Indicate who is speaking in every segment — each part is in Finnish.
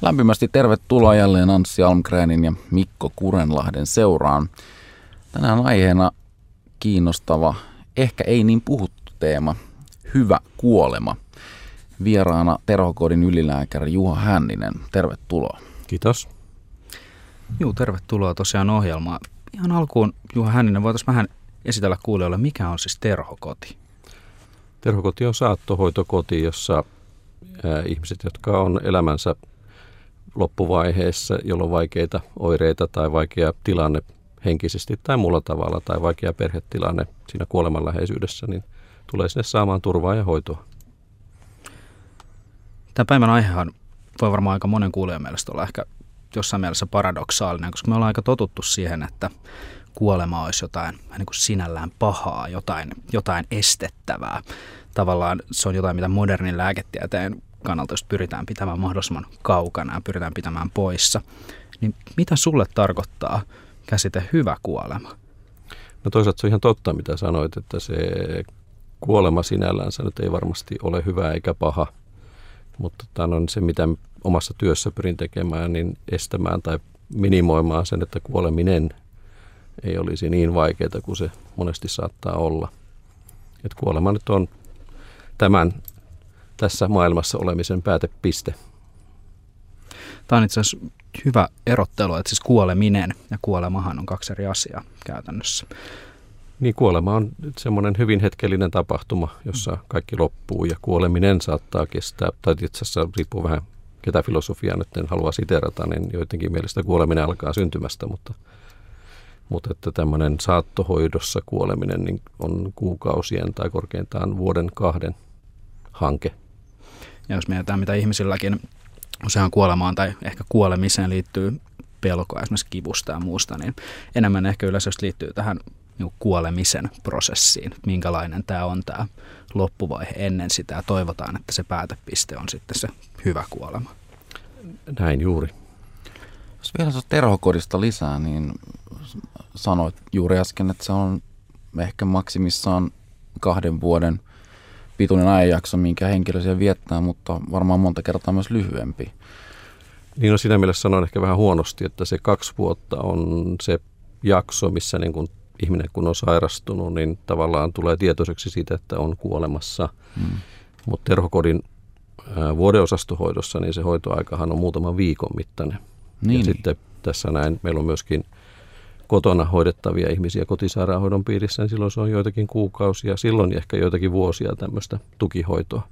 Speaker 1: Lämpimästi tervetuloa jälleen Anssi Almgrenin ja Mikko Kurenlahden seuraan. Tänään aiheena kiinnostava, ehkä ei niin puhuttu teema, hyvä kuolema. Vieraana Terhokodin ylilääkäri Juha Hänninen. Tervetuloa.
Speaker 2: Kiitos.
Speaker 3: Juu, tervetuloa tosiaan ohjelmaan. Ihan alkuun, Juha Hänninen, voitaisiin vähän esitellä kuulijoille, mikä on siis Terhokoti?
Speaker 2: Terhokoti on saattohoitokoti, jossa ihmiset, jotka on elämänsä loppuvaiheessa, jolla on vaikeita oireita tai vaikea tilanne henkisesti tai muulla tavalla tai vaikea perhetilanne siinä kuoleman läheisyydessä, niin tulee sinne saamaan turvaa ja hoitoa.
Speaker 3: Tämä päivän aihehan voi varmaan aika monen kuulijan mielestä olla ehkä jossain mielessä paradoksaalinen, koska me ollaan aika totuttu siihen, että kuolema olisi jotain niin kuin sinällään pahaa, jotain estettävää. Tavallaan se on jotain, mitä modernin lääketieteen kannalta just pyritään pitämään mahdollisimman kaukana ja pyritään pitämään poissa. Niin mitä sulle tarkoittaa käsite hyvä kuolema?
Speaker 2: No toisaalta se on ihan totta, mitä sanoit, että se kuolema sinällänsä nyt ei varmasti ole hyvä eikä paha, mutta tämä on se, mitä omassa työssä pyrin tekemään, niin estämään tai minimoimaan sen, että kuoleminen ei olisi niin vaikeaa kuin se monesti saattaa olla. Että kuolema nyt on tässä maailmassa olemisen päätepiste.
Speaker 3: Tämä on itse asiassa hyvä erottelu, että siis kuoleminen ja kuolemahan on kaksi eri asiaa käytännössä.
Speaker 2: Niin, kuolema on semmoinen hyvin hetkellinen tapahtuma, jossa kaikki loppuu ja kuoleminen saattaa kestää, tai itse asiassa riippuu vähän ketä filosofiaa nyt en halua siterata, niin joidenkin mielestä kuoleminen alkaa syntymästä, mutta että tämmöinen saattohoidossa kuoleminen niin on kuukausien tai korkeintaan vuoden 2 hanke.
Speaker 3: Ja jos mietitään, mitä ihmisilläkin usein kuolemaan tai ehkä kuolemiseen liittyy pelkoa esimerkiksi kivusta ja muusta, niin enemmän ehkä yleensä liittyy tähän kuolemisen prosessiin, minkälainen tämä on tämä loppuvaihe ennen sitä ja toivotaan, että se päätepiste on sitten se hyvä kuolema.
Speaker 2: Näin juuri.
Speaker 1: Jos vielä Terhokodista lisää, niin sanoit juuri äsken, että se on ehkä maksimissaan 2 vuoden pituinen ajanjakso, minkä henkilö siellä viettää, mutta varmaan monta kertaa myös lyhyempi.
Speaker 2: Niin, no siinä mielessä sanon ehkä vähän huonosti, että se 2 vuotta on se jakso, missä niin kun ihminen kun on sairastunut, niin tavallaan tulee tietoiseksi siitä, että on kuolemassa. Mutta Terhokodin vuodeosastohoidossa, niin se hoitoaikahan on muutaman viikon mittainen. Ja sitten tässä näin, meillä on myöskin kotona hoidettavia ihmisiä kotisairaanhoidon piirissä, niin silloin se on joitakin kuukausia, silloin ehkä joitakin vuosia tämmöistä tukihoitoa.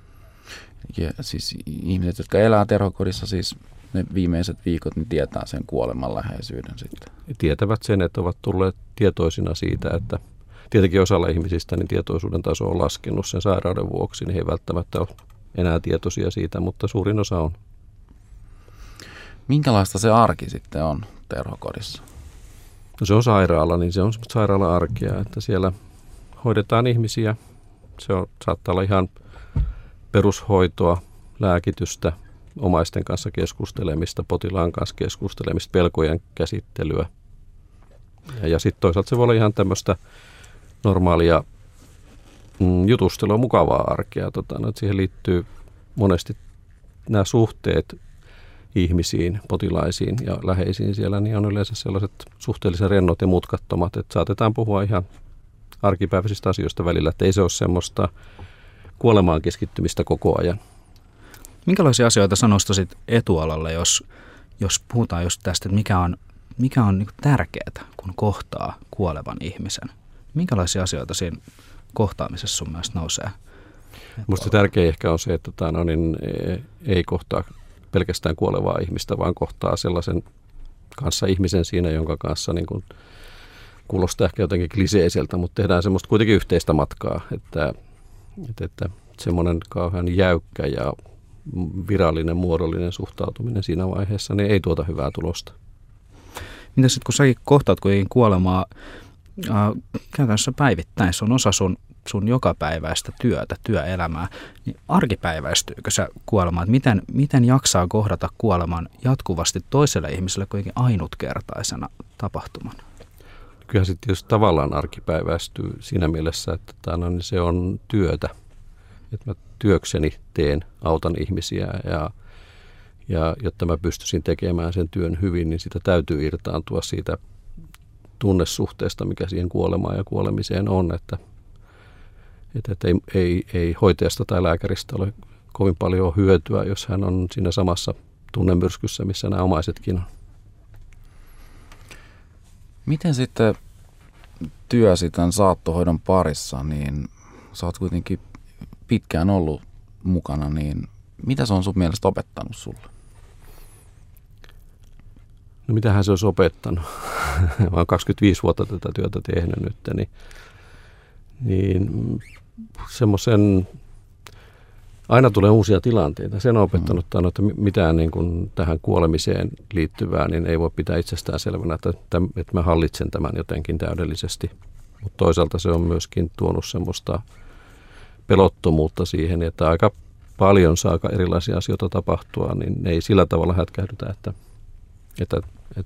Speaker 1: Ja siis ihmiset, jotka elää Terhokodissa, siis ne viimeiset viikot, niin tietää sen kuoleman läheisyyden sitten.
Speaker 2: Tietävät sen, että ovat tulleet tietoisina siitä, että tietenkin osalla ihmisistä niin tietoisuuden taso on laskenut sen sairauden vuoksi, niin he ei välttämättä ole enää tietoisia siitä, mutta suurin osa on.
Speaker 1: Minkälaista se arki sitten on Terhokodissa?
Speaker 2: No se on sairaala, niin se on sairaala-arkea, että siellä hoidetaan ihmisiä. Saattaa olla ihan perushoitoa, lääkitystä, omaisten kanssa keskustelemista, potilaan kanssa keskustelemista, pelkojen käsittelyä. Ja sitten toisaalta se voi olla ihan tämmöistä normaalia jutustelua, mukavaa arkea. Että siihen liittyy monesti nämä suhteet ihmisiin, potilaisiin ja läheisiin siellä, niin on yleensä sellaiset suhteellisen rennot ja mutkattomat, että saatetaan puhua ihan arkipäiväisistä asioista välillä, että ei se ole semmoista kuolemaan keskittymistä koko ajan.
Speaker 3: Minkälaisia asioita sä nostaisit etualalle, jos puhutaan just tästä, että mikä on niin tärkeää, kun kohtaa kuolevan ihmisen? Minkälaisia asioita siinä kohtaamisessa sun mielestä nousee?
Speaker 2: Minusta tärkeä ehkä on se, että ei kohtaa pelkästään kuolevaa ihmistä, vaan kohtaa sellaisen kanssa ihmisen siinä, jonka kanssa niin kuin kuulostaa ehkä jotenkin kliseiseltä, mutta tehdään semmoista kuitenkin yhteistä matkaa, että semmoinen kauhean jäykkä ja virallinen, muodollinen suhtautuminen siinä vaiheessa niin ei tuota hyvää tulosta.
Speaker 3: Mitä sitten, kun säkin kohtaat kuitenkin kuolemaa käytännössä päivittäin, se on osa sun jokapäiväistä työtä, työelämää, niin arkipäiväistyykö se kuolema? Miten jaksaa kohdata kuoleman jatkuvasti toiselle ihmiselle kuitenkin ainutkertaisena tapahtumana?
Speaker 2: Kyllähän sitten tietysti tavallaan arkipäiväistyy siinä mielessä, että niin se on työtä. Että mä työkseni autan ihmisiä Ja jotta mä pystyisin tekemään sen työn hyvin, niin sitä täytyy irtaantua siitä tunnesuhteesta, mikä siihen kuolemaan ja kuolemiseen on. Että ei hoitajasta tai lääkäristä ole kovin paljon hyötyä, jos hän on siinä samassa tunnemyrskyssä, missä nämä omaisetkin on.
Speaker 1: Miten sitten työsi tämän saattohoidon parissa, niin sä oot kuitenkin pitkään ollut mukana, niin mitä se on sun mielestä opettanut sulle?
Speaker 2: No mitähän se olisi opettanut? Mä oon 25 vuotta tätä työtä tehnyt nyt, niin semmoisen, aina tulee uusia tilanteita. Sen on opettanut, että mitään niin kuin tähän kuolemiseen liittyvää, niin ei voi pitää itsestään selvänä, että mä hallitsen tämän jotenkin täydellisesti. Mutta toisaalta se on myöskin tuonut semmoista pelottomuutta siihen, että aika paljon saa erilaisia asioita tapahtua, niin ei sillä tavalla hätkähdytä, että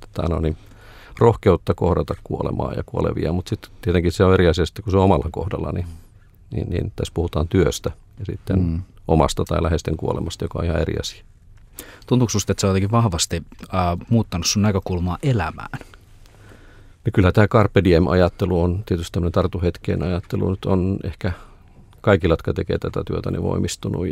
Speaker 2: rohkeutta kohdata kuolemaa ja kuolevia, mutta sitten tietenkin se on eri asia, kun se on omalla kohdalla, niin tässä puhutaan työstä ja sitten omasta tai läheisten kuolemasta, joka on ihan eri asia.
Speaker 3: Tuntuuko sinusta, että se on jotenkin vahvasti muuttanut sun näkökulmaa elämään?
Speaker 2: Ja kyllä tämä Carpe Diem-ajattelu on tietysti tämmöinen tartuhetkeen ajattelu, nyt on ehkä kaikilla, jotka tekee tätä työtä, niin voimistunut.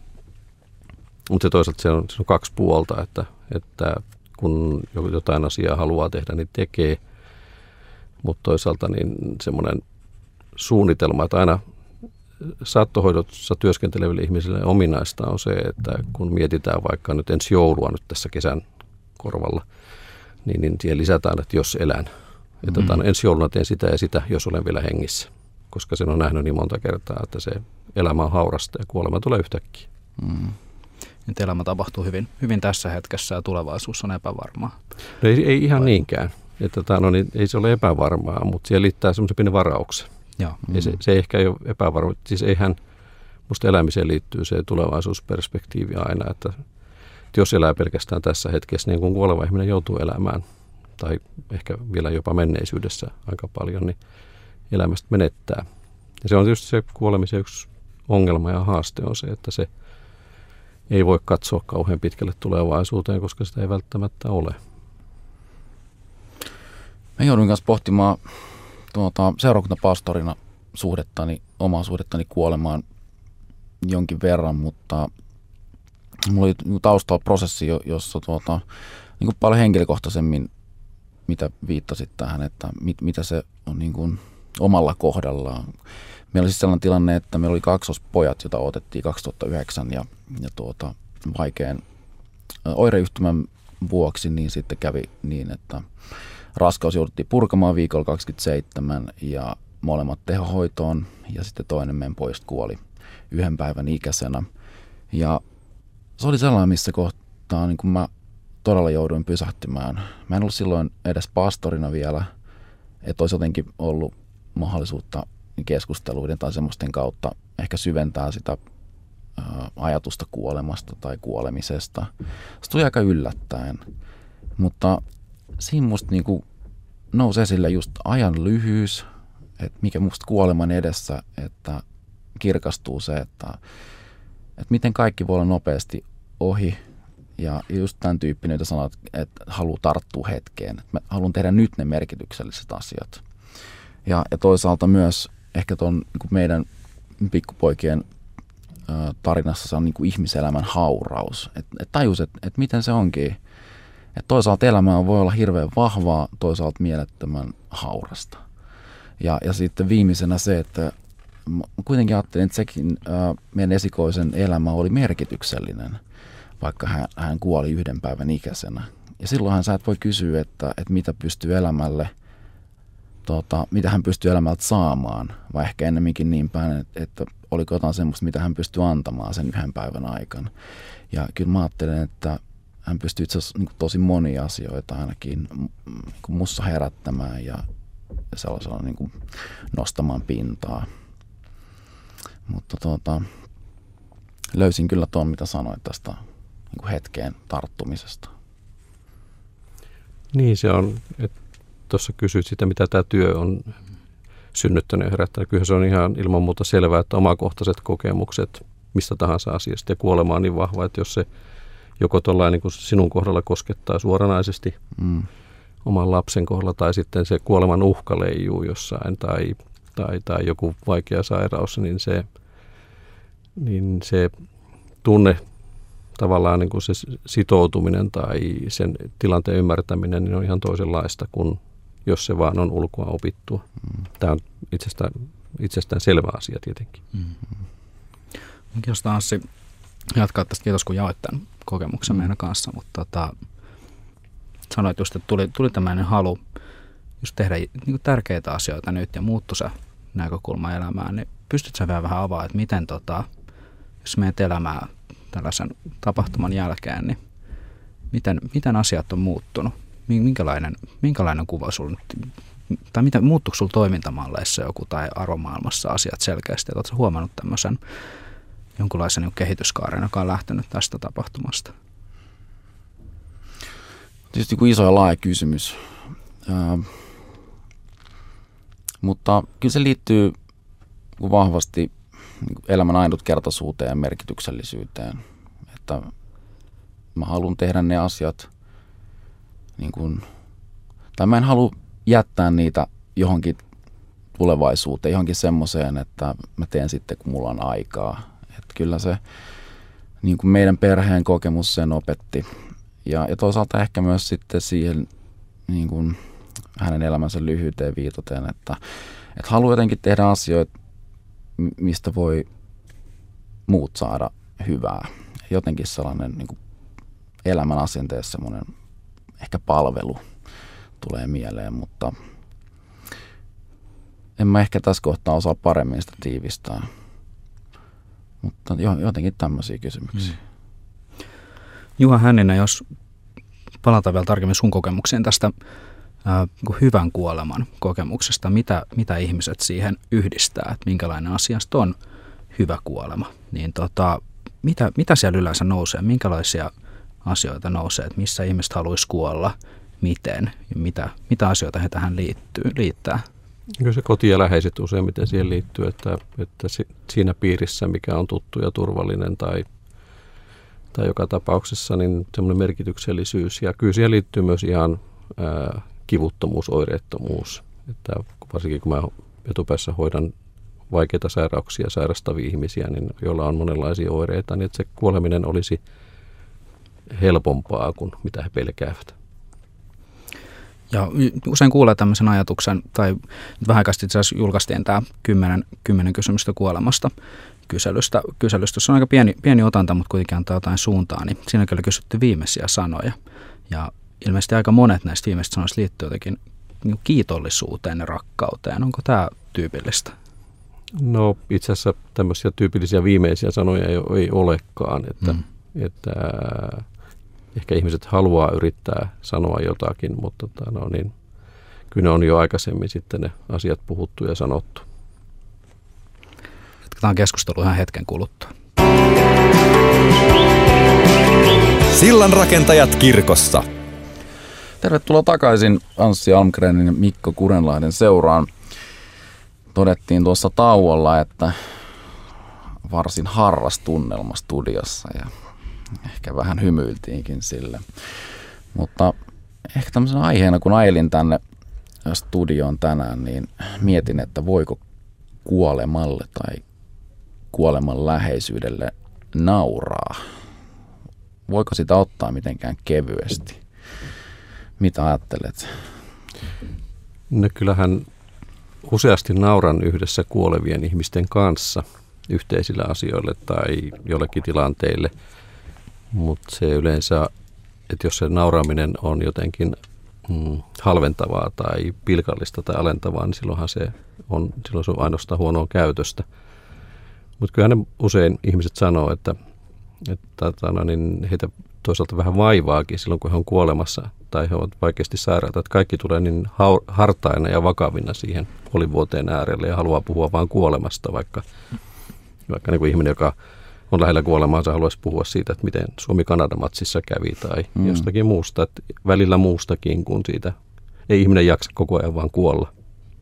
Speaker 2: Mutta toisaalta se on kaksi puolta, että kun jotain asiaa haluaa tehdä, niin tekee. Mutta toisaalta niin semmoinen suunnitelma, että aina saattohoidossa työskenteleville ihmisille ominaista on se, että kun mietitään vaikka nyt ensi joulua nyt tässä kesän korvalla, niin siihen lisätään, että jos elän. Että ensi jouluna teen sitä ja sitä, jos olen vielä hengissä. Koska sen on nähnyt niin monta kertaa, että se elämä on haurasta ja kuolema tulee yhtäkkiä.
Speaker 3: Nyt elämä tapahtuu hyvin, hyvin tässä hetkessä ja tulevaisuus on epävarmaa.
Speaker 2: No ei ihan niinkään. Että ei se ole epävarmaa, mutta siihen liittää semmoisen pienen varauksen. Se ei ehkä ole epävarmaa. Siis eihän musta elämiseen liittyy se tulevaisuusperspektiivi aina, että jos elää pelkästään tässä hetkessä, niin kun kuoleva ihminen joutuu elämään, tai ehkä vielä jopa menneisyydessä aika paljon, niin elämästä menettää. Ja se on tietysti se kuolemisen yksi ongelma ja haaste on se, että se ei voi katsoa kauhean pitkälle tulevaisuuteen, koska sitä ei välttämättä ole.
Speaker 1: Mä joudun kanssa pohtimaan seurakuntapastorina omaa suhdettani kuolemaan jonkin verran, mutta mulla oli taustalla prosessi, jossa niin kuin paljon henkilökohtaisemmin, mitä viittasit tähän, että mitä se on niin kuin omalla kohdallaan. Meillä oli siis sellainen tilanne, että meillä oli kaksospojat, jota otettiin 2009 ja vaikean oireyhtymän vuoksi, niin sitten kävi niin, että raskaus jouduttiin purkamaan viikolla 27 ja molemmat tehohoitoon ja sitten toinen meidän pojista kuoli 1 päivän ikäisenä. Ja se oli sellainen, missä kohtaa niin kun mä todella jouduin pysähtymään. Mä en ollut silloin edes pastorina vielä, että olisi jotenkin ollut mahdollisuutta keskusteluiden tai semmoisten kautta ehkä syventää sitä ajatusta kuolemasta tai kuolemisesta. Se tuli aika yllättäen, mutta siinä musta niinku nousi esille just ajan lyhyys, että mikä musta kuoleman edessä, että kirkastuu se, että miten kaikki voi olla nopeasti ohi ja just tämän tyyppinen, jota sanoo, että haluaa tarttua hetkeen, että mä haluan tehdä nyt ne merkitykselliset asiat. Ja toisaalta myös ehkä tuon niin meidän pikkupoikien tarinassa se on niin kuin ihmiselämän hauraus. Että tajus, että miten se onkin. Että toisaalta elämä voi olla hirveän vahvaa, toisaalta mielettömän haurasta. Ja sitten viimeisenä se, että kuitenkin ajattelin, että sekin meidän esikoisen elämä oli merkityksellinen, vaikka hän kuoli 1 päivän ikäisenä. Ja silloinhan sä et voi kysyä, että mitä pystyy elämälle, mitä hän pystyy elämältä saamaan, vai ehkä ennemminkin niin päin, että oliko jotain semmoista, mitä hän pystyy antamaan sen 1 päivän aikana. Ja kyllä mä ajattelen, että hän pystyy itse asiassa niin tosi monia asioita ainakin niin musta herättämään ja sellaisella niin kuin nostamaan pintaa. Mutta löysin kyllä tuon, mitä sanoit tästä niin kuin hetkeen tarttumisesta.
Speaker 2: Niin se on, että tuossa kysyit sitä, mitä tämä työ on synnyttänyt ja herättänyt. Kyllä se on ihan ilman muuta selvää, että omakohtaiset kokemukset mistä tahansa asiasta ja kuolema on niin vahva, että jos se joko tuollainen niin kuin sinun kohdalla koskettaa suoranaisesti oman lapsen kohdalla, tai sitten se kuoleman uhka leijuu jossain, tai joku vaikea sairaus, niin se tunne, tavallaan niin kuin se sitoutuminen tai sen tilanteen ymmärtäminen niin on ihan toisenlaista kuin jos se vaan on ulkoa opittua. Tämä on itsestään selvä asia tietenkin.
Speaker 3: Jos Anssi jatkaa tästä, kiitos kun jaoit tämän kokemuksen meidän kanssa, mutta sanoit just, että tuli tämmöinen halu just tehdä niin kuin tärkeitä asioita nyt ja muuttui se näkökulma elämään, niin pystytkö sä vielä vähän avaamaan, että miten jos menet elämään tällaisen tapahtuman jälkeen, niin miten asiat on muuttunut? Minkälainen kuva sulla tai muuttuiko sulla toimintamalleissa joku tai arvomaailmassa asiat selkeästi? Oletko huomannut tämmöisen jonkunlaisen niin kehityskaaren, joka on lähtenyt tästä tapahtumasta?
Speaker 1: Tietysti iso ja laaja kysymys. Mutta kyllä se liittyy vahvasti elämän ainutkertaisuuteen ja merkityksellisyyteen. Että mä haluan tehdä ne asiat, tai mä en halua jättää niitä johonkin tulevaisuuteen, johonkin semmoiseen, että mä teen sitten, kun mulla on aikaa. Että kyllä se niin kuin meidän perheen kokemus sen opetti. Ja toisaalta ehkä myös sitten siihen niin kuin hänen elämänsä lyhyyteen viitaten, että haluaa jotenkin tehdä asioita, mistä voi muut saada hyvää. Jotenkin sellainen niin kuin elämän asenteessa semmoinen ehkä palvelu tulee mieleen, mutta en mä ehkä tässä kohtaa osaa paremmin sitä tiivistää. Mutta jotenkin tämmöisiä kysymyksiä.
Speaker 3: Juha Hänninen, jos palataan vielä tarkemmin sun kokemuksiin tästä hyvän kuoleman kokemuksesta, mitä ihmiset siihen yhdistää, että minkälainen asiasta on hyvä kuolema, niin mitä siellä yleensä nousee, minkälaisia asioita nousee, että missä ihmiset haluaisi kuolla, miten ja mitä asioita he tähän liittää?
Speaker 2: Kyllä se koti ja läheiset useimmiten siihen liittyy, että siinä piirissä, mikä on tuttu ja turvallinen tai joka tapauksessa, niin semmoinen merkityksellisyys. Ja kyllä siihen liittyy myös ihan kivuttomuus, oireettomuus. Että varsinkin kun mä etupäässä hoidan vaikeita sairauksia, sairastavia ihmisiä, niin joilla on monenlaisia oireita, niin että se kuoleminen olisi helpompaa kuin mitä he pelkäävät.
Speaker 3: Ja usein kuulee tämmöisen ajatuksen, tai vähän aikaa itse asiassa julkaistiin tämä 10 kysymystä kuolemasta kyselystä. Se on aika pieni otanta, mutta kuitenkin antaa jotain suuntaa, niin siinä on kyllä kysytty viimeisiä sanoja. Ja ilmeisesti aika monet näistä viimeisistä sanoista liittyy jotenkin kiitollisuuteen ja rakkauteen. Onko tämä tyypillistä?
Speaker 2: No itse asiassa tämmöisiä tyypillisiä viimeisiä sanoja ei olekaan, että ehkä ihmiset haluaa yrittää sanoa jotakin, mutta kyllä ne on jo aikaisemmin sitten ne asiat puhuttu ja sanottu.
Speaker 3: Jatketaan keskustelua ihan hetken kuluttua.
Speaker 4: Sillanrakentajat kirkossa.
Speaker 1: Tervetuloa takaisin Anssi Almgrenin ja Mikko Kurenlahden seuraan. Todettiin tuossa tauolla, että varsin harras tunnelma studiossa ja ehkä vähän hymyiltiinkin sille. Mutta ehkä tämmöisenä aiheena, kun ajelin tänne studioon tänään, niin mietin, että voiko kuolemalle tai kuoleman läheisyydelle nauraa. Voiko sitä ottaa mitenkään kevyesti? Mitä ajattelet?
Speaker 2: No kyllähän useasti nauran yhdessä kuolevien ihmisten kanssa yhteisillä asioille tai jollekin tilanteille. Mutta se yleensä, että jos se nauraaminen on jotenkin halventavaa tai pilkallista tai alentavaa, niin silloin se on ainoastaan huonoa käytöstä. Mutta kyllähän ne usein ihmiset sanoo, että niin heitä toisaalta vähän vaivaakin silloin, kun he on kuolemassa tai he ovat vaikeasti sairaita. Että kaikki tulee niin hartaina ja vakavina siihen kuolinvuoteen äärelle ja haluaa puhua vain kuolemasta, vaikka niin kuin ihminen, joka on lähellä kuolemaansa, haluaisi puhua siitä, että miten Suomi-Kanada-matsissa kävi tai jostakin muusta. Että välillä muustakin kuin siitä. Ei ihminen jaksa koko ajan vaan kuolla.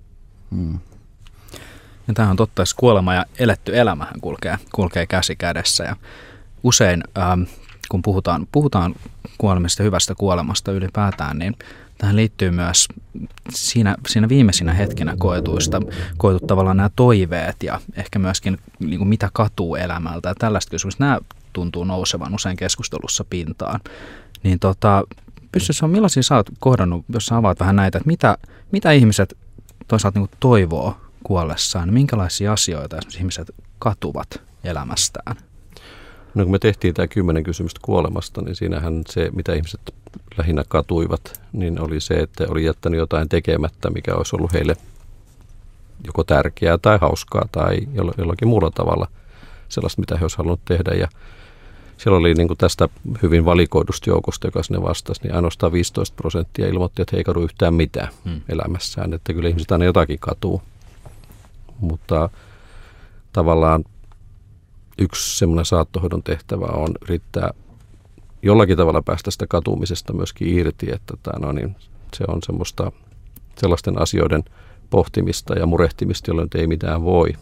Speaker 3: Ja tämähän on totta, että kuolema ja eletty elämähän kulkee käsi kädessä. Ja usein kun puhutaan kuolemista, hyvästä kuolemasta ylipäätään, niin tähän liittyy myös siinä viimeisinä hetkinä koetut tavallaan nämä toiveet ja ehkä myöskin niin kuin mitä katuu elämältä ja tällaista kysymystä. Nämä tuntuu nousevan usein keskustelussa pintaan. Niin millaisia sä oot kohdannut, jos sä avaat vähän näitä, että mitä ihmiset toisaalta niin kuin toivoo kuollessaan, minkälaisia asioita esimerkiksi ihmiset katuvat elämästään?
Speaker 2: No kun me tehtiin tämä 10 kysymystä kuolemasta, niin siinähän se, mitä ihmiset lähinnä katuivat, niin oli se, että oli jättänyt jotain tekemättä, mikä olisi ollut heille joko tärkeää tai hauskaa tai jollakin muulla tavalla sellaista, mitä he olisivat halunneet tehdä. Ja siellä oli niin kuin tästä hyvin valikoidusta joukosta, joka sinne vastasi, niin ainoastaan 15% ilmoitti, että he ei kadu yhtään mitään elämässään. Että kyllä ihmiset aina jotakin katuu. Mutta tavallaan yksi semmoinen saattohoidon tehtävä on yrittää jollakin tavalla päästä sitä katumisesta myöskin irti, että niin se on sellaisten asioiden pohtimista ja murehtimista, jolloin ei mitään voi.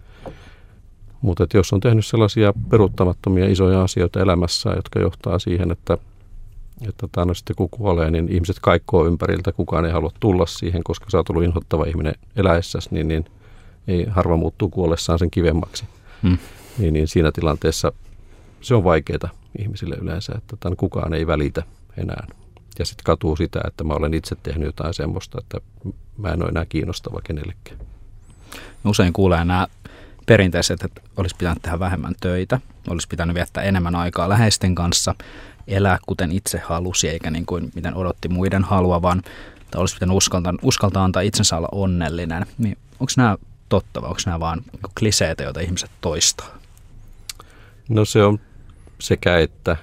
Speaker 2: Mutta jos on tehnyt sellaisia peruuttamattomia isoja asioita elämässä, jotka johtaa siihen, että sitten kun kuolee, niin ihmiset kaikkoo ympäriltä, kukaan ei halua tulla siihen, koska sä oot ollut inhottava ihminen eläessäsi, niin ei harva muuttuu kuollessaan sen kivemmaksi. Niin siinä tilanteessa se on vaikeaa ihmisille yleensä, että kukaan ei välitä enää. Ja sitten katuu sitä, että mä olen itse tehnyt jotain semmoista, että mä en ole enää kiinnostava kenellekään.
Speaker 3: Usein kuulee nämä perinteiset, että olisi pitänyt tehdä vähemmän töitä, olisi pitänyt viettää enemmän aikaa läheisten kanssa, elää kuten itse halusi, eikä niin kuin miten odotti muiden haluavan, tai olisi pitänyt uskaltaa antaa itsensä olla onnellinen. Niin onko nämä totta vai onko nämä vaan kliseitä, joita ihmiset toistaa?
Speaker 2: No se on sekä että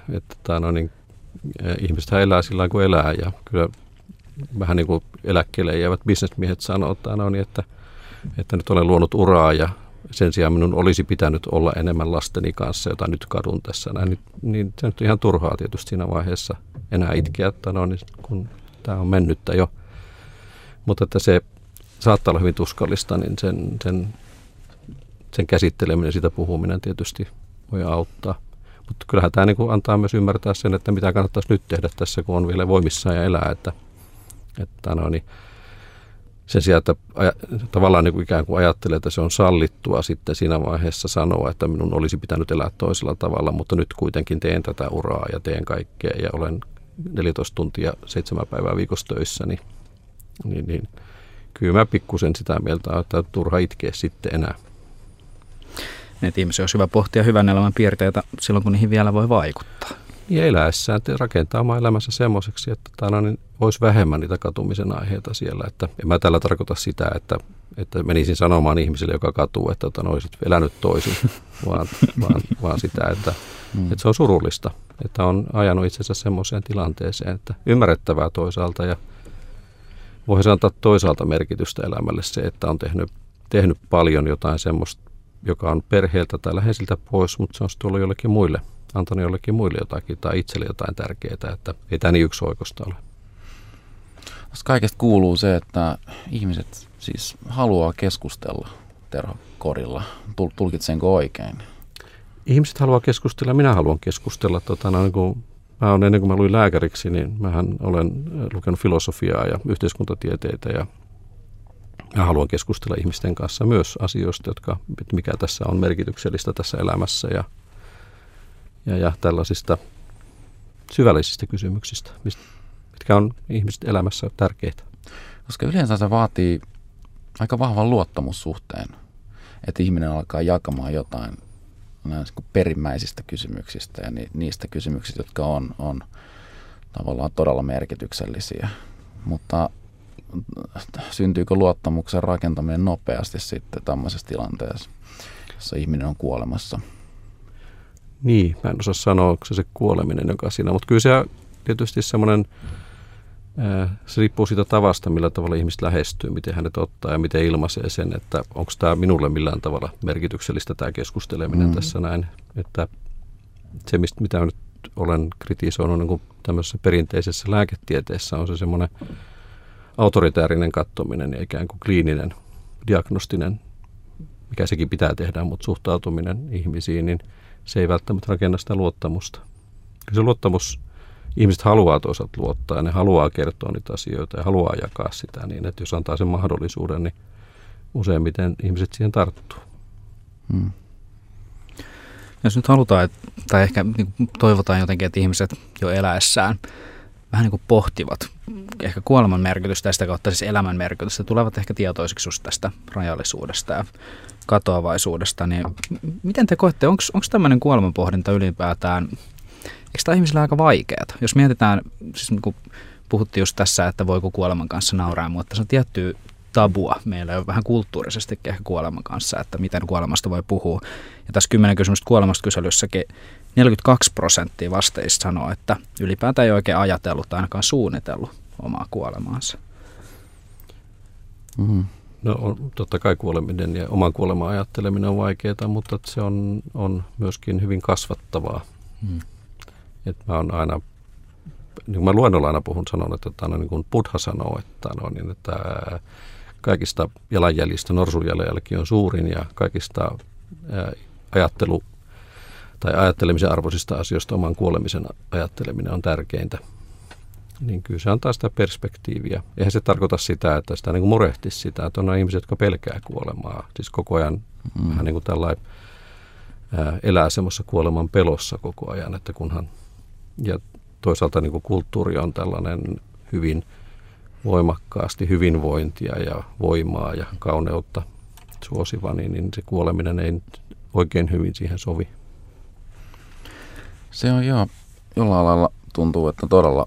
Speaker 2: ihmiset elää sillä kuin elää ja kyllä vähän niin kuin eläkkeelle jäävät bisnesmiehet sanoo, että nyt olen luonut uraa ja sen sijaan minun olisi pitänyt olla enemmän lasteni kanssa, jota nyt kadun tässä. Niin se nyt on ihan turhaa tietysti siinä vaiheessa enää itkeä, kun tämä on mennyttä jo. Mutta että se saattaa olla hyvin tuskallista, niin sen käsitteleminen ja sitä puhuminen tietysti voi auttaa. Mutta kyllähän tämä niin kuin antaa myös ymmärtää sen, että mitä kannattaisi nyt tehdä tässä, kun on vielä voimissaan ja elää. Sen sijaan, että tavallaan niin kuin ikään kuin ajattelee, että se on sallittua sitten siinä vaiheessa sanoa, että minun olisi pitänyt elää toisella tavalla, mutta nyt kuitenkin teen tätä uraa ja teen kaikkea ja olen 14 tuntia 7 päivää viikossa töissä, niin kyllä mä pikkusen sitä mieltä, että turha itkeä sitten enää.
Speaker 3: Että ihmisiä olisi hyvä pohtia hyvän elämän piirteitä silloin, kun niihin vielä voi vaikuttaa.
Speaker 2: Ja eläessään rakentaa oma elämänsä semmoiseksi, että olisi vähemmän niitä katumisen aiheita siellä. Että en mä tällä tarkoita sitä, että menisin sanomaan ihmiselle, joka katuu, että olisit elänyt toisin, vaan sitä, että se on surullista, että on ajanut itsensä semmoiseen tilanteeseen, että ymmärrettävää toisaalta ja voisi antaa toisaalta merkitystä elämälle se, että on tehnyt paljon jotain semmoista, joka on perheeltä tai läheisiltä pois, mutta se on sitten ollut jollekin muille, antanut jollekin muille jotakin tai itselle jotain tärkeää, että ei tämä niin yksioikoista ole.
Speaker 1: Tästä kaikesta kuuluu se, että ihmiset siis haluaa keskustella terhokorilla. Tulkitsenko oikein?
Speaker 2: Ihmiset haluaa keskustella, minä haluan keskustella. Ennen kuin mä luin lääkäriksi, niin mähän olen lukenut filosofiaa ja yhteiskuntatieteitä ja mä haluan keskustella ihmisten kanssa myös asioista, mikä tässä on merkityksellistä tässä elämässä ja tällaisista syvällisistä kysymyksistä, mitkä on ihmisten elämässä tärkeitä.
Speaker 1: Koska yleensä se vaatii aika vahvan luottamussuhteen, että ihminen alkaa jakamaan jotain perimmäisistä kysymyksistä ja niistä kysymyksistä, jotka on tavallaan todella merkityksellisiä. Mutta syntyykö luottamuksen rakentaminen nopeasti sitten tämmöisessä tilanteessa, jossa ihminen on kuolemassa?
Speaker 2: Niin, mä en osaa sanoa, onko se kuoleminen, joka siinä, mutta kyllä se tietysti semmoinen, se riippuu siitä tavasta, millä tavalla ihmiset lähestyy, miten hänet ottaa ja miten ilmaisee sen, että onko tämä minulle millään tavalla merkityksellistä tämä keskusteleminen tässä näin. Että se, mitä nyt olen kritisoinut niin kuin tämmöisessä perinteisessä lääketieteessä, on se semmoinen autoritäärinen katsominen ja ikään kuin kliininen, diagnostinen, mikä sekin pitää tehdä, mutta suhtautuminen ihmisiin, niin se ei välttämättä rakenna sitä luottamusta. Se luottamus, ihmiset haluaa toisaalta luottaa ja ne haluaa kertoa niitä asioita ja haluaa jakaa sitä niin, että jos antaa sen mahdollisuuden, niin useimmiten ihmiset siihen tarttuu.
Speaker 3: Jos nyt halutaan, tai ehkä toivotaan jotenkin, että ihmiset jo eläessään vähän niin kuin pohtivat ehkä kuoleman merkitystä ja sitä kautta siis elämän merkitystä, tulevat ehkä tietoisiksi just tästä rajallisuudesta ja katoavaisuudesta, niin miten te koette, onko tämmöinen kuolemanpohdinta ylipäätään, eikö tämä ihmisille aika vaikeaa? Jos mietitään, siis niin kuin puhuttiin just tässä, että voiko kuoleman kanssa nauraa, mutta se on tiettyä tabua meillä on vähän kulttuurisestikin ehkä kuoleman kanssa, että miten kuolemasta voi puhua. Ja tässä 10 kysymystä kuolemasta kyselyssäkin 42% vasteista sanoo, että ylipäätään ei oikein ajatellut tai ainakaan suunnitellut omaa kuolemaansa.
Speaker 2: No totta kai kuoleminen ja oman kuoleman ajatteleminen on vaikeaa, mutta se on myöskin hyvin kasvattavaa. Että mä oon aina, niin kuin mä luennolla aina sanon, että niin kuin Buddha sanoo, että kaikista jalanjäljistä norsunjalanjälki on suurin ja kaikista ajattelemisen arvoisista asioista oman kuolemisen ajatteleminen on tärkeintä. Niin kyllä se antaa sitä perspektiiviä. Eihän se tarkoita sitä, että sitä niin kuin murehtisi sitä, että on ihmisiä, jotka pelkää kuolemaa. Siis koko ajan vähän niin kuin tällainen elää semmoisessa kuoleman pelossa koko ajan, että kunhan, ja toisaalta niin kuin kulttuuri on tällainen hyvin voimakkaasti hyvinvointia ja voimaa ja kauneutta suosiva, niin se kuoleminen ei oikein hyvin siihen sovi.
Speaker 1: Se on jollain lailla tuntuu, että todella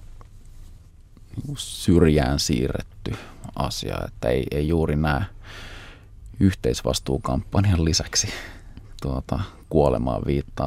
Speaker 1: syrjään siirretty asia, että ei juuri näe yhteisvastuukampanjan lisäksi kuolemaan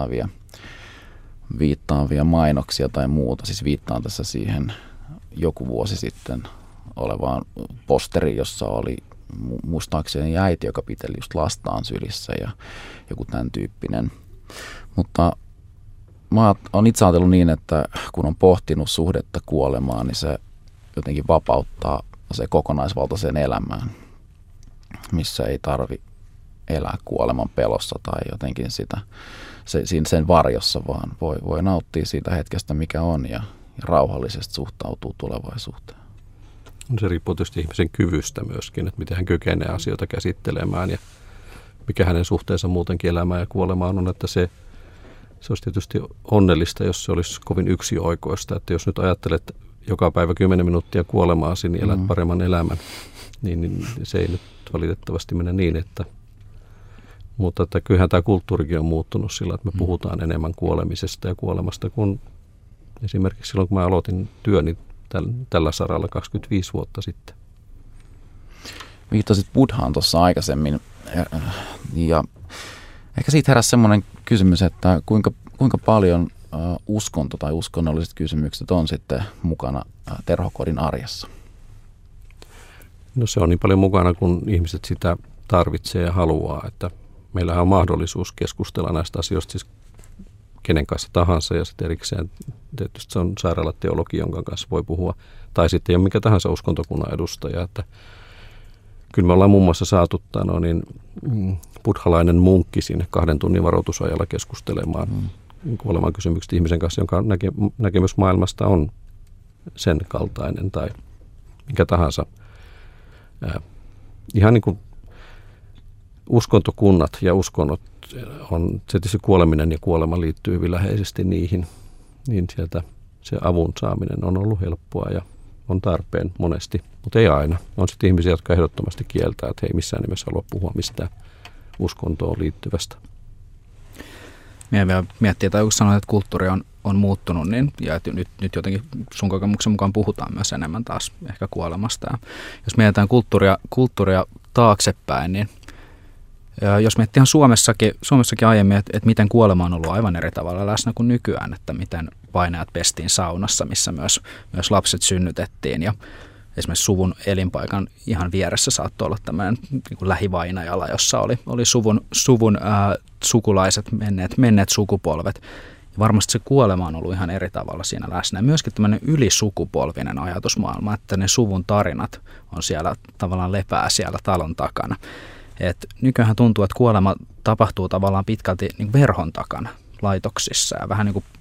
Speaker 1: viittaavia mainoksia tai muuta. Siis viittaan tässä siihen joku vuosi sitten olevaan posteriin, jossa oli muistaakseni äiti, joka piteli just lastaan sylissä ja joku tämän tyyppinen. Mutta mä oon itse ajatellut niin, että kun on pohtinut suhdetta kuolemaan, niin se jotenkin vapauttaa se kokonaisvaltaiseen elämään, missä ei tarvi elää kuoleman pelossa tai jotenkin sen varjossa, vaan voi nauttia siitä hetkestä, mikä on ja rauhallisesti suhtautuu tulevaisuuteen.
Speaker 2: Se riippuu tietysti ihmisen kyvystä myöskin, että miten hän kykenee asioita käsittelemään ja mikä hänen suhteensa muutenkin elämään ja kuolemaan on, että se olisi tietysti onnellista, jos se olisi kovin yksioikoista, että jos nyt ajattelet joka päivä 10 minuuttia kuolemaasi, niin elät paremman elämän, niin se ei nyt valitettavasti mene niin, mutta että kyllähän tämä kulttuurikin on muuttunut sillä, että me puhutaan enemmän kuolemisesta ja kuolemasta kuin esimerkiksi silloin, kun mä aloitin työni tällä saralla 25 vuotta sitten.
Speaker 1: Viittasit Buddhaan tuossa aikaisemmin ja ehkä siitä heräsi semmoinen kysymys, että kuinka paljon uskonto tai uskonnolliset kysymykset on sitten mukana Terhokodin arjessa?
Speaker 2: No se on niin paljon mukana, kun ihmiset sitä tarvitsee ja haluaa, että meillähän on mahdollisuus keskustella näistä asioista siis kenen kanssa tahansa ja sitten erikseen tietysti se on sairaalateologi, jonka kanssa voi puhua, tai sitten ei ole mikä tahansa uskontokunnan edustaja, että kyllä me ollaan muun muassa saatu buddhalainen munkki sinne 2 tunnin varoitusajalla keskustelemaan kuoleman kysymykset ihmisen kanssa, jonka näkemys maailmasta on sen kaltainen tai mikä tahansa. Ihan niin kuin uskontokunnat ja uskonnot on, tietysti kuoleminen ja kuolema liittyy hyvin läheisesti niihin, niin sieltä se avun saaminen on ollut helppoa ja on tarpeen monesti, mutta ei aina. On sitten ihmisiä, jotka ehdottomasti kieltää, että he ei missään nimessä halua puhua mistään uskontoon liittyvästä.
Speaker 3: Minä vielä miettii, tai kun sanoit, että kulttuuri on muuttunut, niin, ja että nyt jotenkin sun kokemuksen mukaan puhutaan myös enemmän taas ehkä kuolemasta. Ja jos mietitään kulttuuria taaksepäin, niin jos miettii ihan Suomessakin aiemmin, että miten kuolema on ollut aivan eri tavalla läsnä kuin nykyään, että miten vainajat pestiin saunassa, missä myös lapset synnytettiin ja esimerkiksi suvun elinpaikan ihan vieressä saattoi olla tämmöinen niin kuin lähivainajala, jossa oli suvun sukulaiset, menneet sukupolvet. Ja varmasti se kuolema on ollut ihan eri tavalla siinä läsnä. Ja myöskin tämmöinen ylisukupolvinen ajatusmaailma, että ne suvun tarinat on siellä tavallaan lepää siellä talon takana. Et nykyään tuntuu, että kuolema tapahtuu tavallaan pitkälti niin verhon takana laitoksissa ja vähän niin kuin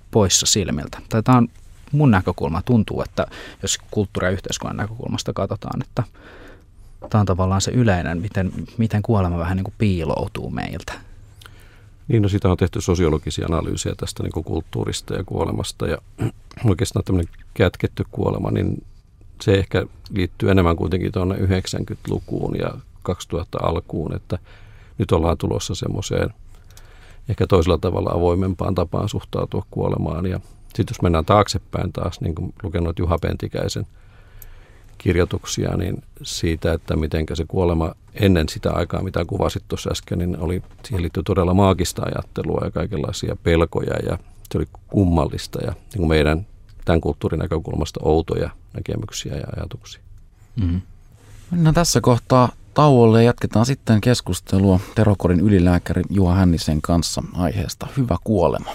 Speaker 3: poissa silmiltä. Tai tämä on mun näkökulma, tuntuu, että jos kulttuuri- ja yhteiskunnan näkökulmasta katsotaan, että tämä on tavallaan se yleinen, miten kuolema vähän niin kuin piiloutuu meiltä.
Speaker 2: Niin, no sitä on tehty sosiologisia analyysejä tästä niin kuin kulttuurista ja kuolemasta, ja oikeastaan tämmöinen kätketty kuolema, niin se ehkä liittyy enemmän kuitenkin tuonne 90-lukuun ja 2000 alkuun, että nyt ollaan tulossa semmoiseen ehkä toisella tavalla avoimempaan tapaan suhtautua kuolemaan. Ja sitten jos mennään taaksepäin taas, niin kuin lukenut Juha Pentikäisen kirjoituksia, niin siitä, että miten se kuolema ennen sitä aikaa, mitä kuvasit tuossa äsken, niin siihen liittyy todella maagista ajattelua ja kaikenlaisia pelkoja, ja se oli kummallista ja niin kuin meidän tämän kulttuurin näkökulmasta outoja näkemyksiä ja ajatuksia.
Speaker 3: Mm-hmm.
Speaker 1: Mennään tässä kohtaa tauolle ja jatketaan sitten keskustelua Terokodin ylilääkäri Juha Hännisen kanssa aiheesta Hyvä kuolema.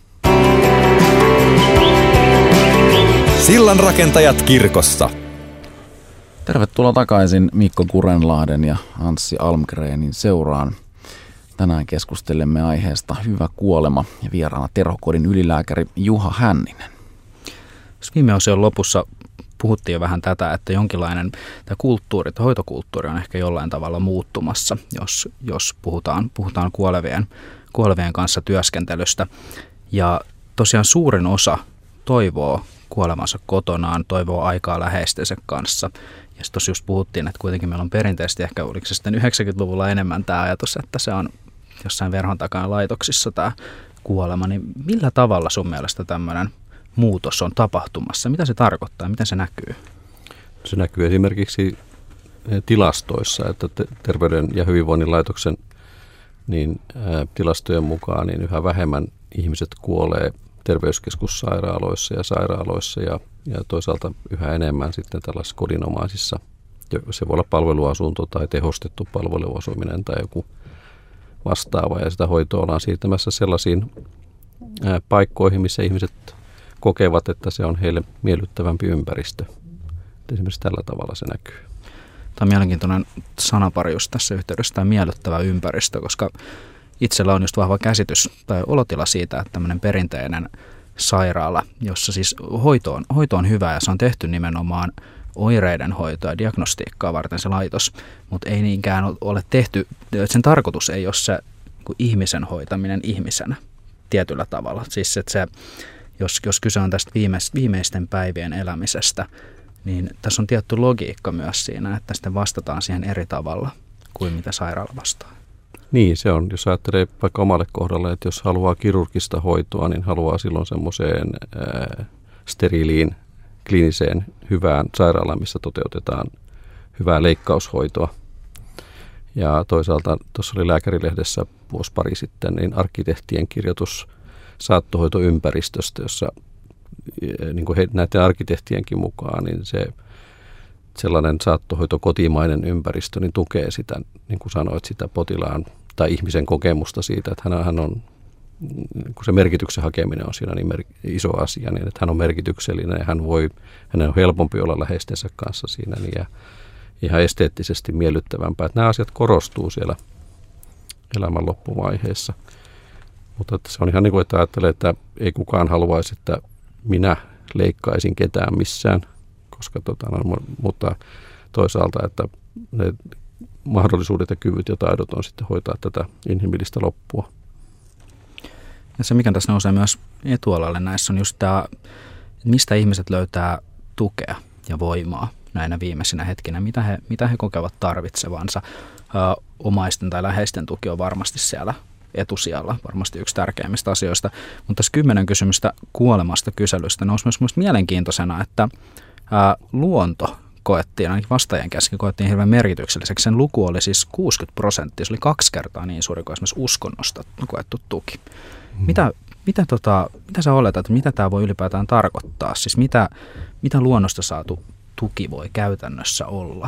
Speaker 4: Sillanrakentajat kirkossa.
Speaker 1: Tervetuloa takaisin Mikko Kurenlahden ja Anssi Almgrenin seuraan. Tänään keskustelemme aiheesta Hyvä kuolema ja vieraana Terokodin ylilääkäri Juha Hänninen.
Speaker 3: Viime osion lopussa puhuttiin jo vähän tätä, että jonkinlainen tämä kulttuuri, tämä hoitokulttuuri on ehkä jollain tavalla muuttumassa, jos puhutaan kuolevien kanssa työskentelystä. Ja tosiaan suurin osa toivoo kuolemansa kotonaan, toivoo aikaa läheistensä kanssa. Ja sitten tuossa just puhuttiin, että kuitenkin meillä on perinteisesti ehkä, oliko se sitten 90-luvulla enemmän tämä ajatus, että se on jossain verhon takana laitoksissa tämä kuolema. Niin millä tavalla sun mielestä tämmöinen muutos on tapahtumassa? Mitä se tarkoittaa? Miten se näkyy?
Speaker 2: Se näkyy esimerkiksi tilastoissa, että Terveyden ja hyvinvoinnin laitoksen tilastojen mukaan niin yhä vähemmän ihmiset kuolee terveyskeskussairaaloissa ja sairaaloissa ja toisaalta yhä enemmän sitten tällaisissa kodinomaisissa. Se voi olla palveluasunto tai tehostettu palveluasuminen tai joku vastaava, ja sitä hoitoa ollaan siirtämässä sellaisiin paikkoihin, missä ihmiset kokevat, että se on heille miellyttävämpi ympäristö. Esimerkiksi tällä tavalla se näkyy.
Speaker 3: Tämä on mielenkiintoinen sanapari just tässä yhteydessä, tämä miellyttävä ympäristö, koska itsellä on just vahva käsitys tai olotila siitä, että tämmöinen perinteinen sairaala, jossa siis hoito on hyvä ja se on tehty nimenomaan oireiden hoitoa ja diagnostiikkaa varten se laitos, mutta ei niinkään ole tehty, sen tarkoitus ei ole se ihmisen hoitaminen ihmisenä tietyllä tavalla. Siis että se, jos kyse on tästä viimeisten päivien elämisestä, niin tässä on tietty logiikka myös siinä, että sitten vastataan siihen eri tavalla kuin mitä sairaala vastaa.
Speaker 2: Niin, se on. Jos ajattelee vaikka omalle kohdalle, että jos haluaa kirurgista hoitoa, niin haluaa silloin semmoiseen steriiliin, kliiniseen, hyvään sairaalaan, missä toteutetaan hyvää leikkaushoitoa. Ja toisaalta tuossa oli Lääkärilehdessä vuosi pari sitten niin arkkitehtien kirjoitus saattohoitoympäristöstä, jossa niin kuin näiden arkkitehtienkin mukaan, niin se sellainen saattohoito kotimainen ympäristö niin tukee sitä, niin kuin sanoit, sitä potilaan tai ihmisen kokemusta siitä, että hän on, kun se merkityksen hakeminen on siinä niin iso asia, niin että hän on merkityksellinen ja hänen on helpompi olla läheistensä kanssa siinä niin ja ihan esteettisesti miellyttävämpää. Että nämä asiat korostuu siellä elämän loppuvaiheessa. Mutta että se on ihan niin kuin, että ajattelee, että ei kukaan haluaisi, että minä leikkaisin ketään missään, koska mutta toisaalta, että ne mahdollisuudet ja kyvyt ja taidot on sitten hoitaa tätä inhimillistä loppua.
Speaker 3: Ja se, mikä tässä nousee myös etualalle näissä, on just tämä, mistä ihmiset löytää tukea ja voimaa näinä viimeisinä hetkinä, mitä he kokevat tarvitsevansa. Omaisten tai läheisten tuki on varmasti siellä etusijalla, varmasti yksi tärkeimmistä asioista. Mutta tässä 10 kysymystä kuolemasta kyselystä nousi myös mielenkiintoisena, että luonto koettiin, ainakin vastaajien kesken koettiin hirveän merkitykselliseksi. Sen luku oli siis 60%, se oli 2 kertaa niin suuri kuin esimerkiksi uskonnosta koettu tuki. Mitä sä oletat, että mitä tämä voi ylipäätään tarkoittaa? Siis mitä luonnosta saatu tuki voi käytännössä olla?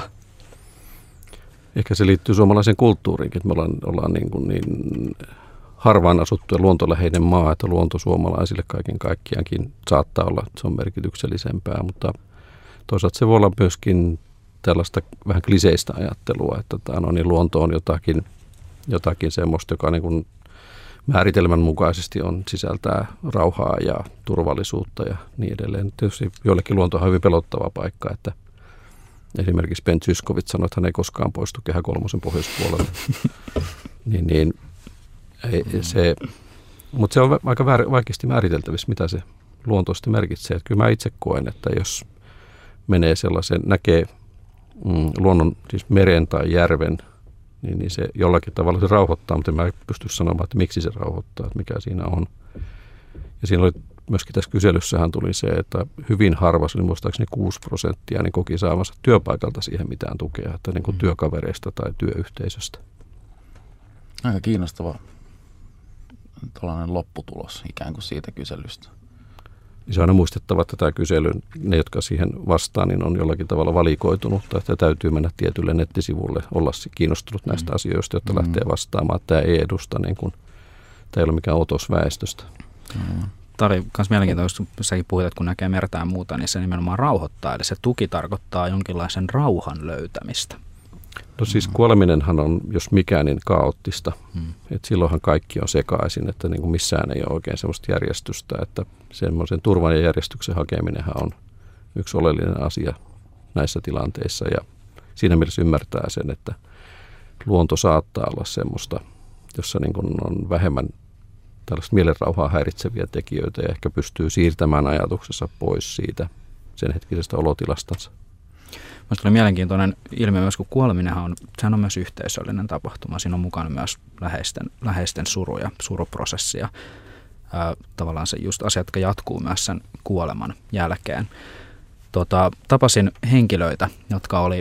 Speaker 2: Ehkä se liittyy suomalaiseen kulttuuriinkin, että me ollaan niin harvaan asuttu ja luontoläheinen maa, että luonto suomalaisille kaiken kaikkiaankin saattaa olla, että se on merkityksellisempää, mutta toisaalta se voi olla myöskin tällaista vähän kliseistä ajattelua, että niin luonto on jotakin semmoista, joka niin kuin määritelmän mukaisesti sisältää rauhaa ja turvallisuutta ja niin edelleen. Tietysti joillekin luonto on hyvin pelottava paikka, että esimerkiksi Ben Zyskowicz sanoi, että hän ei koskaan poistu Kehä kolmosen pohjoispuolelle. Mutta se on aika vaikeasti määriteltävissä, mitä se luontoisesti merkitsee. Että kyllä mä itse koen, että jos menee sellaisen, näkee luonnon, siis meren tai järven, niin se jollakin tavalla se rauhoittaa, mutta en mä pysty sanomaan, että miksi se rauhoittaa, että mikä siinä on. Ja siinä oli myöskin tässä kyselyssähän tuli se, että hyvin harva, niin muistaakseni 6%, niin koki saavansa työpaikalta siihen mitään tukea, että niin kuin työkavereista tai työyhteisöstä.
Speaker 1: Aika kiinnostava tuollainen lopputulos ikään kuin siitä kyselystä.
Speaker 2: Se on aina muistettava, että tämä kysely, ne jotka siihen vastaan, niin on jollakin tavalla valikoitunutta, että täytyy mennä tietylle nettisivulle, olla kiinnostunut näistä asioista, jotta lähtee vastaamaan. Tämä ei edusta, niin kuin, tämä ei ole mikään otos väestöstä.
Speaker 3: Tämä oli myös mielenkiintoista, kun säkin puhuit, että kun näkee merta ja muuta, niin se nimenomaan rauhoittaa. Eli se tuki tarkoittaa jonkinlaisen rauhan löytämistä.
Speaker 2: No siis kuoleminenhan on, jos mikään, niin kaoottista. Että silloinhan kaikki on sekaisin, että niin kuin missään ei ole oikein sellaista järjestystä. Että semmoisen turvan ja järjestyksen hakeminenhan on yksi oleellinen asia näissä tilanteissa. Ja siinä mielessä ymmärtää sen, että luonto saattaa olla semmoista, jossa niin kuin on vähemmän tällaista mielenrauhaa häiritseviä tekijöitä ja ehkä pystyy siirtämään ajatuksessa pois siitä sen hetkisestä olotilastansa.
Speaker 3: Minusta oli mielenkiintoinen ilmiö myös, kun kuoleminenhan sehän on myös yhteisöllinen tapahtuma. Siinä on mukana myös läheisten suru ja suruprosessia. Tavallaan se just asiat, jotka jatkuu myös sen kuoleman jälkeen. Tapasin henkilöitä, jotka oli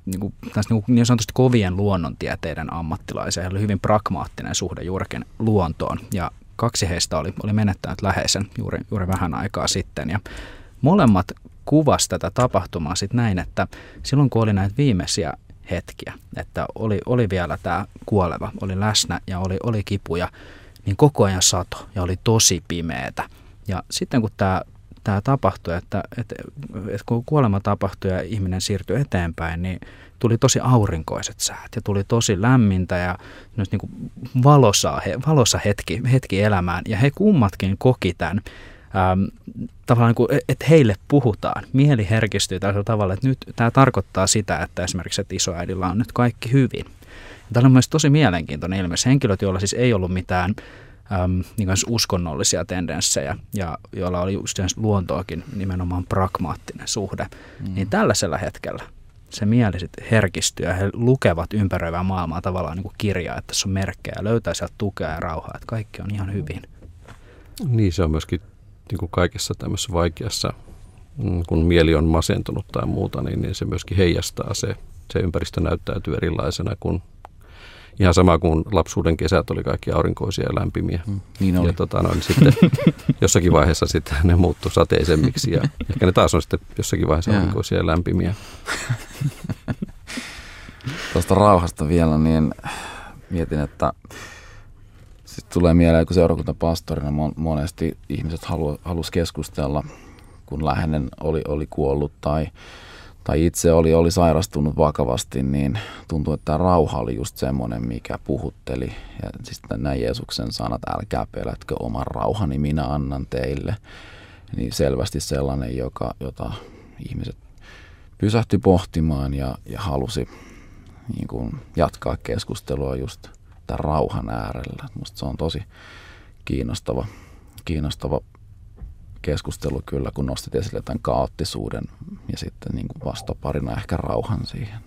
Speaker 3: niin sanotusti kovien luonnontieteiden ammattilaisia. Heillä oli hyvin pragmaattinen suhde juurikin luontoon. Ja 2 heistä oli menettänyt läheisen juuri vähän aikaa sitten. Ja molemmat kuvasi tätä tapahtumaa sitten näin, että silloin kun oli näitä viimeisiä hetkiä, että oli vielä tämä kuoleva, oli läsnä ja oli kipuja, niin koko ajan sato ja oli tosi pimeätä. Ja sitten kun tämä tapahtui, että kun kuolema tapahtui ja ihminen siirtyi eteenpäin, niin tuli tosi aurinkoiset säät ja tuli tosi lämmintä ja niin kuin valossa hetki elämään. Ja he kummatkin koki tämän tavallaan, että heille puhutaan. Mieli herkistyy tällä tavalla, että nyt tämä tarkoittaa sitä, että esimerkiksi että isoäidillä on nyt kaikki hyvin. Tämä on myös tosi mielenkiintoinen ilmiö. Henkilöt, joilla siis ei ollut mitään niin uskonnollisia tendenssejä ja joilla oli just luontoakin nimenomaan pragmaattinen suhde, niin tällaisella hetkellä se mieli sitten herkistyy ja he lukevat ympäröivää maailmaa tavallaan niin kuin kirjaa, että tässä on merkkejä ja löytää sieltä tukea ja rauhaa, että kaikki on ihan hyvin.
Speaker 2: Niin se on myöskin niin kuin kaikessa tämmöisessä vaikeassa, kun mieli on masentunut tai muuta, niin se myöskin heijastaa se ympäristö näyttäytyy erilaisena kuin ihan sama kuin lapsuuden kesät oli kaikki aurinkoisia ja lämpimiä.
Speaker 1: Niin oli.
Speaker 2: Ja niin sitten jossakin vaiheessa sitten ne muuttui sateisemmiksi ja ehkä ne taas on sitten jossakin vaiheessa aurinkoisia ja lämpimiä.
Speaker 1: Tuosta rauhasta vielä, niin mietin, että sitten tulee mieleen, kun seurakuntapastorina monesti ihmiset halusi keskustella, kun läheinen oli kuollut tai itse oli sairastunut vakavasti, niin tuntuu, että tämä rauha oli just semmoinen, mikä puhutteli. Ja siis nämä Jeesuksen sanat, älkää pelätkö, oman rauhani minä annan teille. Niin selvästi sellainen, jota ihmiset pysähtyi pohtimaan ja halusi niin kuin jatkaa keskustelua just tämän rauhan äärellä. Musta se on tosi kiinnostava keskustelu kyllä, kun nostit esille tämän kaoottisuuden ja sitten niin kuin vastaparina ehkä rauhan siihen.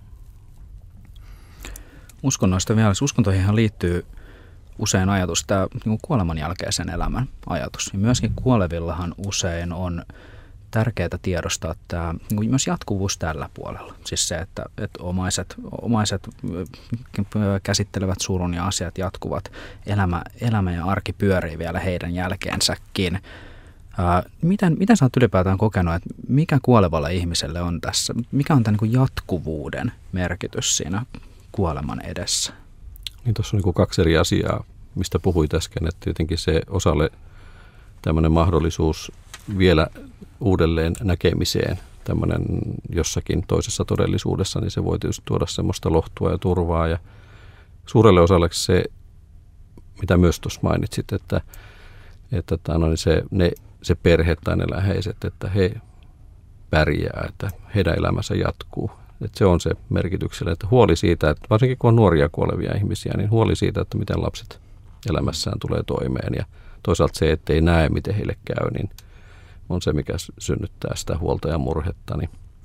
Speaker 3: Uskonnoista vielä. Uskontoihinhan liittyy usein ajatus, tämä niin kuoleman jälkeisen elämän ajatus. Ja myöskin kuolevillahan usein on tärkeää tiedostaa tämä niin myös jatkuvuus tällä puolella. Siis se, että omaiset käsittelevät surun ja asiat jatkuvat. Elämä ja arki pyörii vielä heidän jälkeensäkin. Miten sä oot ylipäätään kokenut, että mikä kuolevalla ihmiselle on tässä? Mikä on tämän niin jatkuvuuden merkitys siinä kuoleman edessä?
Speaker 2: Niin tuossa on niin 2 eri asiaa, mistä puhuit äsken, että jotenkin se osalle tämmöinen mahdollisuus vielä uudelleen näkemiseen tämmöinen jossakin toisessa todellisuudessa, niin se voi tietysti tuoda semmoista lohtua ja turvaa. Ja suurelle osalle se mitä myös tuossa mainitsit, että se perhe tai ne läheiset, että he pärjää, että heidän elämänsä jatkuu. Että se on se merkityksellä, että huoli siitä, että varsinkin kun on nuoria kuolevia ihmisiä, niin huoli siitä, että miten lapset elämässään tulee toimeen. Ja toisaalta se, että ei näe, miten heille käy, niin on se, mikä synnyttää sitä huolta ja murhetta.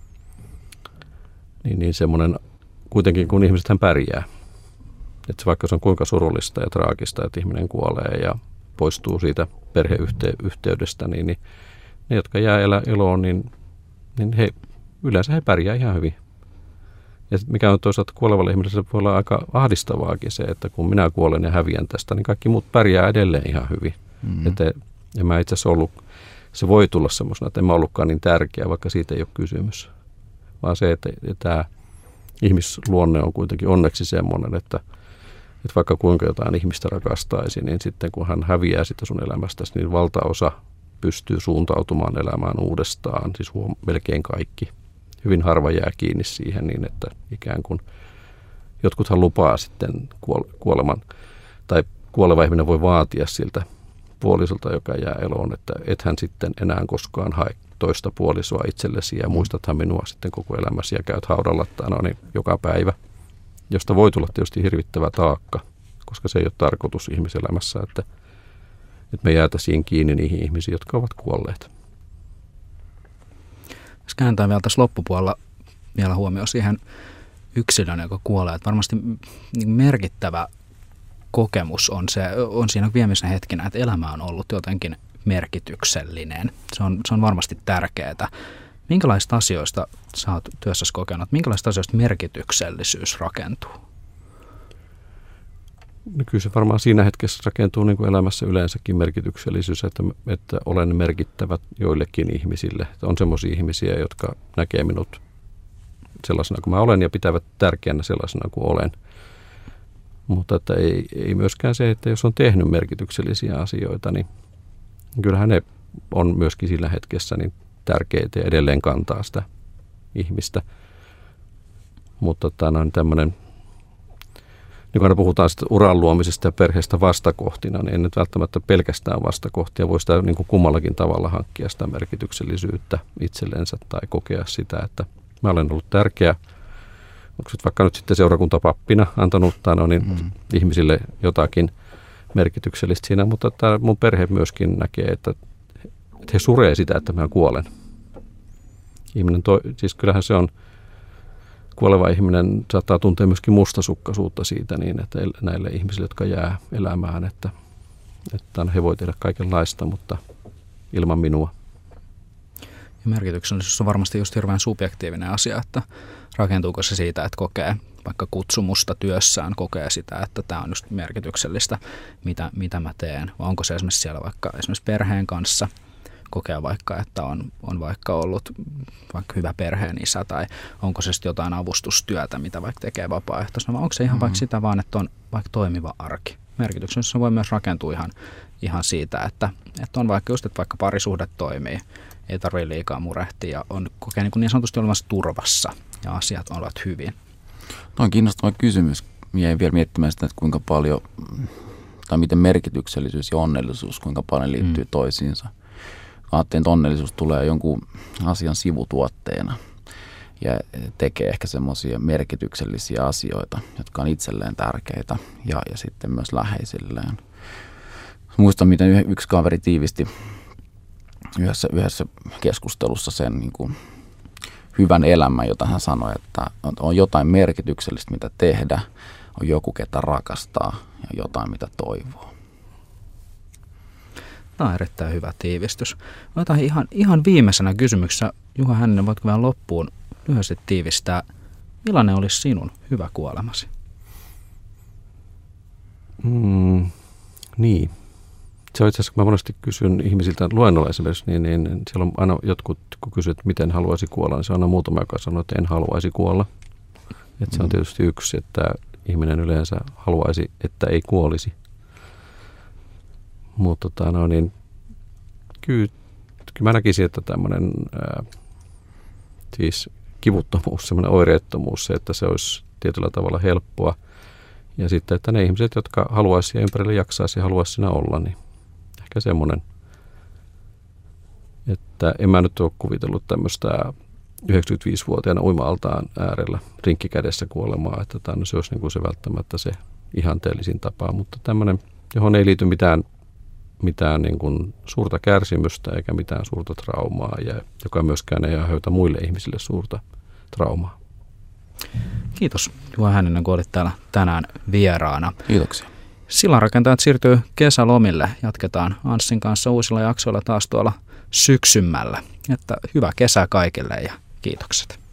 Speaker 2: Niin semmoinen, kuitenkin kun ihmisethän pärjää, että vaikka se on kuinka surullista ja traagista, että ihminen kuolee ja poistuu siitä perheyhteydestä, niin ne, jotka jää eloon, niin yleensä he pärjää ihan hyvin. Ja mikä on toisaalta kuolevalle ihmiselle, voi olla aika ahdistavaakin se, että kun minä kuolen ja häviän tästä, niin kaikki muut pärjää edelleen ihan hyvin. Ja mä itse asiassa ollut, se voi tulla semmoisena, että en mä ollutkaan niin tärkeä, vaikka siitä ei ole kysymys. Vaan se, että tämä ihmisluonne on kuitenkin onneksi semmoinen, että vaikka kuinka jotain ihmistä rakastaisi, niin sitten kun hän häviää sitä sun elämästäsi, niin valtaosa pystyy suuntautumaan elämään uudestaan, siis melkein kaikki. Hyvin harva jää kiinni siihen niin, että ikään kuin jotkuthan lupaa sitten kuoleman, tai kuoleva ihminen voi vaatia siltä puolisolta, joka jää eloon, että et hän sitten enää koskaan hae toista puolisoa itsellesi ja muistathan minua sitten koko elämäsi ja käyt haudalla niin joka päivä, josta voi tulla tietysti hirvittävä taakka, koska se ei ole tarkoitus ihmiselämässä, että me jäätäisiin kiinni niihin ihmisiin, jotka ovat kuolleet.
Speaker 3: Jos kääntää vielä tässä loppupuolella vielä huomioon siihen yksilön, joka kuolee, että varmasti merkittävä kokemus on siinä viimeisenä hetkinä, että elämä on ollut jotenkin merkityksellinen. Se on varmasti tärkeää. Minkälaisista asioista sä oot työssäsi kokenut, minkälaisista asioista merkityksellisyys rakentuu?
Speaker 2: No kyllä se varmaan siinä hetkessä rakentuu niin kuin elämässä yleensäkin merkityksellisyys, että olen merkittävä joillekin ihmisille. Että on semmoisia ihmisiä, jotka näkee minut sellaisena kuin mä olen ja pitävät tärkeänä sellaisena kuin olen. Mutta että ei myöskään se, että jos on tehnyt merkityksellisiä asioita, niin kyllähän ne on myöskin sillä hetkessä niin tärkeitä ja edelleen kantaa sitä ihmistä. Mutta tämmöinen, niin kun aina puhutaan sitä uran luomisesta ja perheestä vastakohtina, niin ei nyt välttämättä pelkästään vastakohtia. Voi sitä niin kuin kummallakin tavalla hankkia sitä merkityksellisyyttä itsellensä tai kokea sitä, että mä olen ollut tärkeä. Onko se vaikka nyt sitten seurakuntapappina antanut ihmisille jotakin merkityksellistä siinä, mutta mun perhe myöskin näkee, että he suree sitä, että mä kuolen. Siis kyllähän se on, kuoleva ihminen saattaa tuntea myöskin mustasukkaisuutta siitä niin, että näille ihmisille, jotka jää elämään, että he voi tehdä kaikenlaista, mutta ilman minua.
Speaker 3: Ja merkityksellisyys on varmasti just hirveän subjektiivinen asia, että rakentuuko se siitä, että kokee vaikka kutsumusta työssään, kokee sitä, että tämä on just merkityksellistä, mitä mä teen. Vai onko se esimerkiksi siellä vaikka esimerkiksi perheen kanssa, kokea vaikka, että on vaikka ollut vaikka hyvä perheen isä, tai onko se sitten jotain avustustyötä, mitä vaikka tekee vapaaehtoisena, vai onko se ihan vaikka sitä vaan, että on vaikka toimiva arki. Merkityksellisyys voi myös rakentua ihan siitä, että on vaikka just, että vaikka parisuhde toimii, ei tarvitse liikaa murehtia ja kokee niin sanotusti olemassa turvassa ja asiat ovat hyvin.
Speaker 1: Tuo on kiinnostava kysymys. Jäin vielä miettimään sitä, että kuinka paljon, tai miten merkityksellisyys ja onnellisuus, kuinka paljon liittyy toisiinsa. Ajattelin, että onnellisuus tulee jonkun asian sivutuotteena ja tekee ehkä semmoisia merkityksellisiä asioita, jotka on itselleen tärkeitä ja sitten myös läheisilleen. Muistan, miten yksi kaveri tiivisti yhdessä keskustelussa sen niin kuin hyvän elämän, jota hän sanoi, että on jotain merkityksellistä, mitä tehdä, on joku, ketä rakastaa ja jotain, mitä toivoo.
Speaker 3: Tämä on erittäin hyvä tiivistys. Otetaan ihan viimeisenä kysymyksessä, Juha Hänninen, voitko vähän loppuun lyhyesti tiivistää, millainen olisi sinun hyvä kuolemasi?
Speaker 2: Niin. Se on itse asiassa, kun mä monesti kysyn ihmisiltä luennolla esimerkiksi, niin siellä on aina jotkut, kun kysyt, miten haluaisi kuolla, niin se on aina muutama, joka sanoo, että en haluaisi kuolla. Että se on tietysti yksi, että ihminen yleensä haluaisi, että ei kuolisi. Mutta kyllä mä näkisin, että tämmöinen siis kivuttomuus, semmoinen oireettomuus, se, että se olisi tietyllä tavalla helppoa Ja sitten, että ne ihmiset, jotka haluaisi ja ympärille jaksaisi ja haluaisi siinä olla, niin ehkä semmoinen, että en mä nyt ole kuvitellut tämmöistä 95-vuotiaana uima-altaan äärellä rinkkikädessä kuolemaa, että se olisi niin kuin se välttämättä se ihanteellisin tapa, mutta tämmöinen, johon ei liity mitään niin kuin suurta kärsimystä eikä mitään suurta traumaa ja joka myöskään ei aiheuta muille ihmisille suurta traumaa.
Speaker 3: Kiitos Juha Hänninen, kun olit täällä tänään vieraana.
Speaker 1: Kiitoksia.
Speaker 3: Sillanrakentajat siirtyy kesälomille. Jatketaan Anssin kanssa uusilla jaksoilla taas tuolla syksymällä. Että hyvää kesää kaikille ja kiitokset.